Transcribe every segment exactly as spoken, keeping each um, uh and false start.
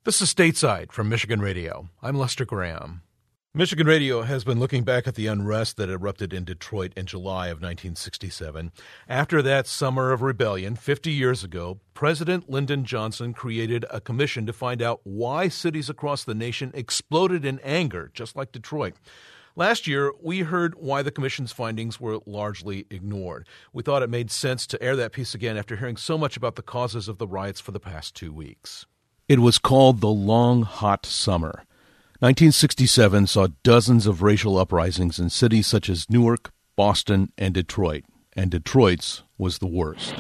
This is Stateside from Michigan Radio. I'm Lester Graham. Michigan Radio has been looking back at the unrest that erupted in Detroit in July of nineteen sixty-seven. After that summer of rebellion, fifty years ago, President Lyndon Johnson created a commission to find out why cities across the nation exploded in anger, just like Detroit. Last year, we heard why the commission's findings were largely ignored. We thought it made sense to air that piece again after hearing so much about the causes of the riots for the past two weeks. It was called the Long Hot Summer. nineteen sixty-seven saw dozens of racial uprisings in cities such as Newark, Boston, and Detroit, and Detroit's was the worst.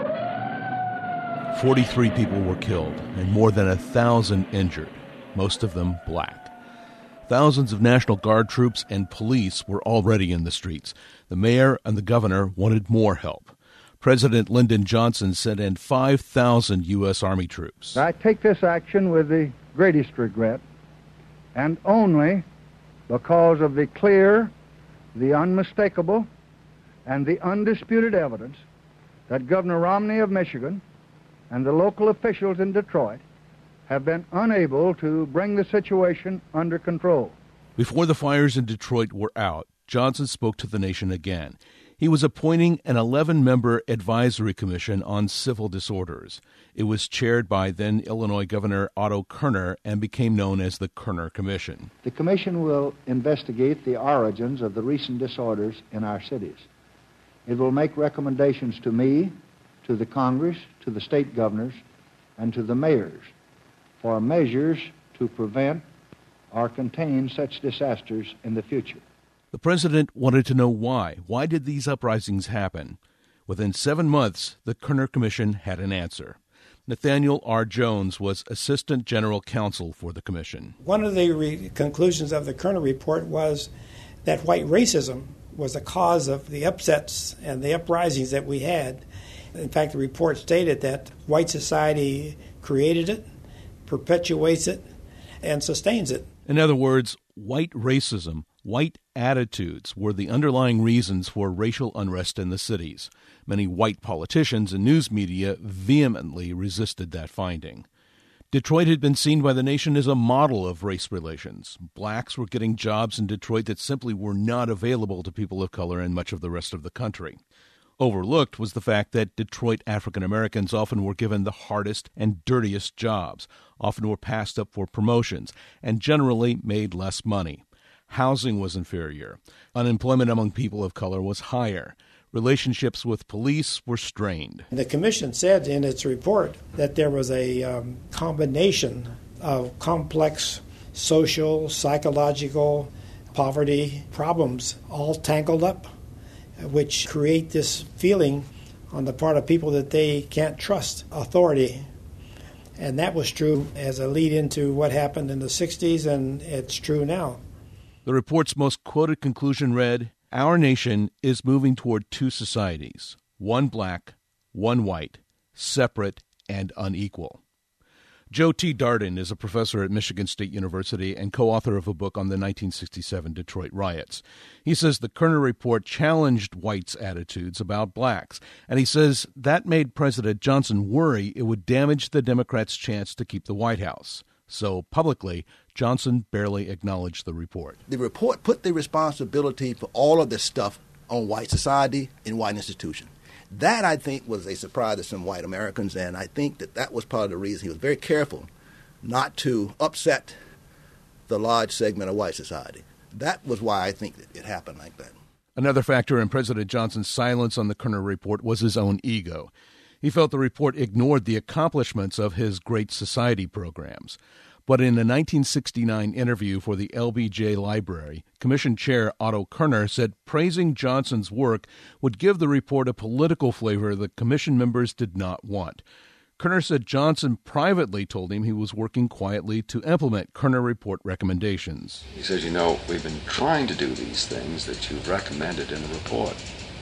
forty-three people were killed and more than a thousand injured, most of them black. Thousands of National Guard troops and police were already in the streets. The mayor and the governor wanted more help. President Lyndon Johnson sent in five thousand U S. Army troops. I take this action with the greatest regret, and only because of the clear, the unmistakable, and the undisputed evidence that Governor Romney of Michigan and the local officials in Detroit have been unable to bring the situation under control. Before the fires in Detroit were out, Johnson spoke to the nation again. He was appointing an eleven-member advisory commission on civil disorders. It was chaired by then Illinois Governor Otto Kerner and became known as the Kerner Commission. The commission will investigate the origins of the recent disorders in our cities. It will make recommendations to me, to the Congress, to the state governors, and to the mayors for measures to prevent or contain such disasters in the future. The president wanted to know why. Why did these uprisings happen? Within seven months, the Kerner Commission had an answer. Nathaniel R. Jones was Assistant General Counsel for the commission. One of the re- conclusions of the Kerner report was that white racism was the cause of the upsets and the uprisings that we had. In fact, the report stated that white society created it, perpetuates it, and sustains it. In other words, white racism, white attitudes were the underlying reasons for racial unrest in the cities. Many white politicians and news media vehemently resisted that finding. Detroit had been seen by the nation as a model of race relations. Blacks were getting jobs in Detroit that simply were not available to people of color in much of the rest of the country. Overlooked was the fact that Detroit African Americans often were given the hardest and dirtiest jobs, often were passed up for promotions, and generally made less money. Housing was inferior. Unemployment among people of color was higher. Relationships with police were strained. The commission said in its report that there was a um, combination of complex social, psychological, poverty problems all tangled up, which create this feeling on the part of people that they can't trust authority. And that was true as a lead into what happened in the sixties, and it's true now. The report's most quoted conclusion read, "Our nation is moving toward two societies, one black, one white, separate and unequal." Joe T. Darden is a professor at Michigan State University and co-author of a book on the nineteen sixty-seven Detroit riots. He says the Kerner report challenged whites' attitudes about blacks, and he says that made President Johnson worry it would damage the Democrats' chance to keep the White House. So publicly, Johnson barely acknowledged the report. The report put the responsibility for all of this stuff on white society and white institutions. That, I think, was a surprise to some white Americans, and I think that that was part of the reason he was very careful not to upset the large segment of white society. That was why I think that it happened like that. Another factor in President Johnson's silence on the Kerner report was his own ego. He felt the report ignored the accomplishments of his Great Society programs. But in a nineteen sixty-nine interview for the L B J Library, Commission Chair Otto Kerner said praising Johnson's work would give the report a political flavor the commission members did not want. Kerner said Johnson privately told him he was working quietly to implement Kerner report recommendations. He says, you know, we've been trying to do these things that you've recommended in the report.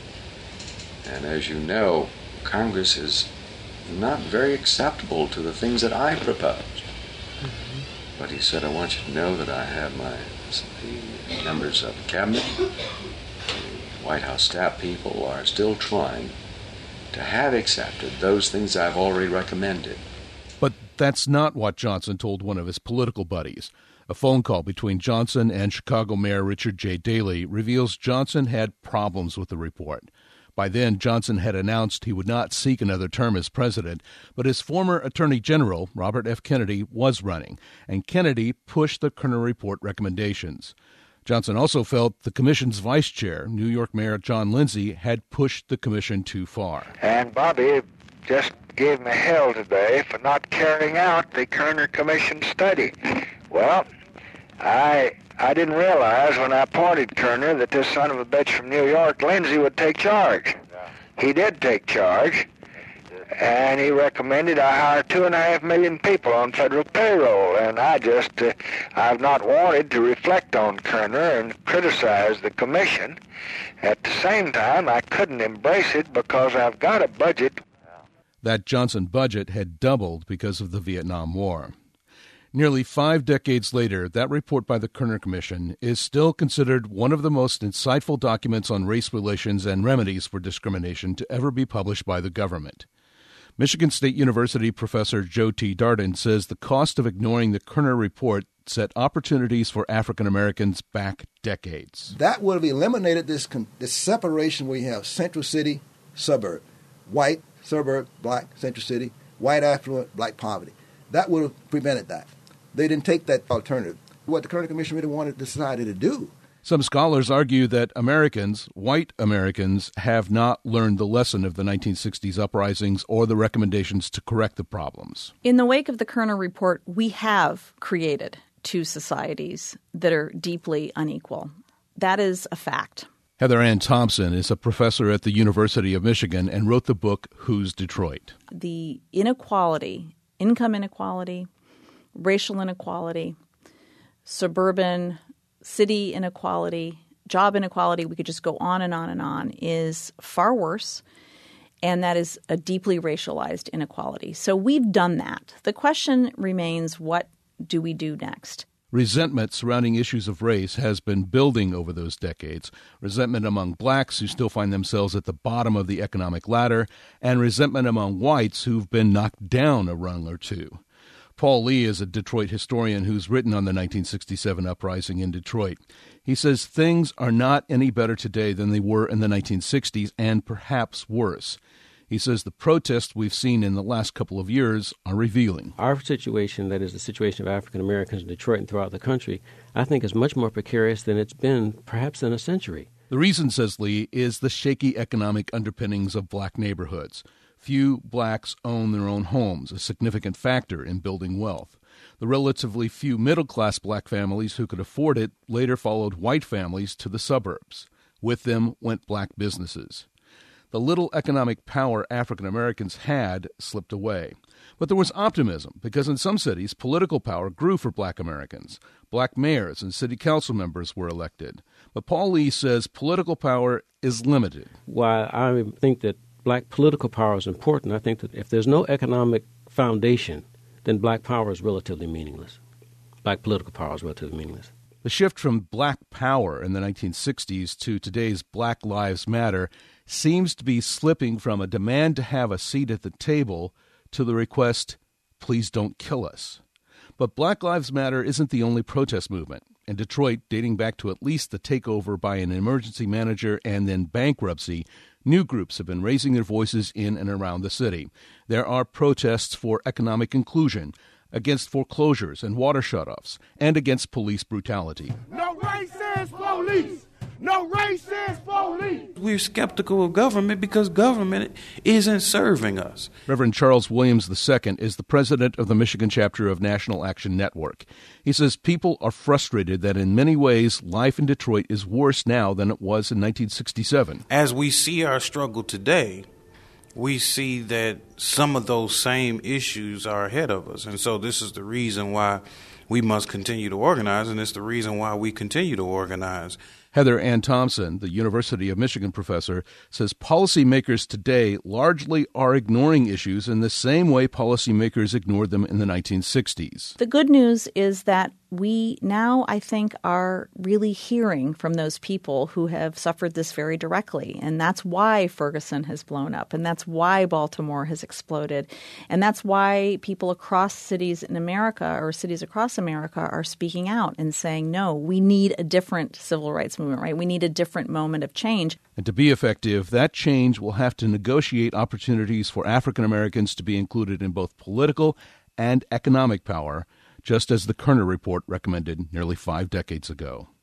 And as you know, Congress is not very acceptable to the things that I proposed. Mm-hmm. But he said, I want you to know that I have my the members of the cabinet, the White House staff people are still trying to have accepted those things I've already recommended. But that's not what Johnson told one of his political buddies. A phone call between Johnson and Chicago Mayor Richard J. Daley reveals Johnson had problems with the report. By then, Johnson had announced he would not seek another term as president, but his former Attorney General, Robert F. Kennedy, was running, and Kennedy pushed the Kerner report recommendations. Johnson also felt the commission's vice chair, New York Mayor John Lindsay, had pushed the commission too far. And Bobby just gave me hell today for not carrying out the Kerner Commission study. Well, I I didn't realize when I appointed Kerner that this son of a bitch from New York, Lindsay, would take charge. He did take charge, and he recommended I hire two and a half million people on federal payroll. And I just, uh, I've not wanted to reflect on Kerner and criticize the commission. At the same time, I couldn't embrace it because I've got a budget. That Johnson budget had doubled because of the Vietnam War. Nearly five decades later, that report by the Kerner Commission is still considered one of the most insightful documents on race relations and remedies for discrimination to ever be published by the government. Michigan State University professor Joe T. Darden says the cost of ignoring the Kerner report set opportunities for African Americans back decades. That would have eliminated this, this separation where you have central city, suburb, white, suburb, black, central city, white affluent, black poverty. That would have prevented that. They didn't take that alternative. What the Kerner Commission really wanted decided to do. Some scholars argue that Americans, white Americans, have not learned the lesson of the nineteen sixties uprisings or the recommendations to correct the problems. In the wake of the Kerner report, we have created two societies that are deeply unequal. That is a fact. Heather Ann Thompson is a professor at the University of Michigan and wrote the book, Who's Detroit? The inequality, income inequality, racial inequality, suburban, city inequality, job inequality, we could just go on and on and on, is far worse, and that is a deeply racialized inequality. So we've done that. The question remains, what do we do next? Resentment surrounding issues of race has been building over those decades. Resentment among blacks who still find themselves at the bottom of the economic ladder, and resentment among whites who've been knocked down a rung or two. Paul Lee is a Detroit historian who's written on the nineteen sixty-seven uprising in Detroit. He says things are not any better today than they were in the nineteen sixties, and perhaps worse. He says the protests we've seen in the last couple of years are revealing. Our situation, that is the situation of African Americans in Detroit and throughout the country, I think is much more precarious than it's been perhaps in a century. The reason, says Lee, is the shaky economic underpinnings of black neighborhoods. Few blacks own their own homes, a significant factor in building wealth. The relatively few middle-class black families who could afford it later followed white families to the suburbs. With them went black businesses. The little economic power African Americans had slipped away. But there was optimism, because in some cities, political power grew for black Americans. Black mayors and city council members were elected. But Paul Lee says political power is limited. While I think that black political power is important, I think that if there's no economic foundation, then black power is relatively meaningless. Black political power is relatively meaningless. The shift from black power in the nineteen sixties to today's Black Lives Matter seems to be slipping from a demand to have a seat at the table to the request, please don't kill us. But Black Lives Matter isn't the only protest movement. In Detroit, dating back to at least the takeover by an emergency manager and then bankruptcy, new groups have been raising their voices in and around the city. There are protests for economic inclusion, against foreclosures and water shutoffs, and against police brutality. No racist police! No racist police! We're skeptical of government because government isn't serving us. Reverend Charles Williams the Second is the president of the Michigan chapter of National Action Network. He says people are frustrated that in many ways life in Detroit is worse now than it was in nineteen sixty-seven. As we see our struggle today, we see that some of those same issues are ahead of us. And so this is the reason why we must continue to organize, and it's the reason why we continue to organize. Heather Ann Thompson, the University of Michigan professor, says policymakers today largely are ignoring issues in the same way policymakers ignored them in the nineteen sixties. The good news is that we now, I think, are really hearing from those people who have suffered this very directly. And that's why Ferguson has blown up. And that's why Baltimore has exploded. And that's why people across cities in America or cities across America are speaking out and saying, no, we need a different civil rights movement, right? We need a different moment of change. And to be effective, that change will have to negotiate opportunities for African Americans to be included in both political and economic power, just as the Kerner Report recommended nearly five decades ago.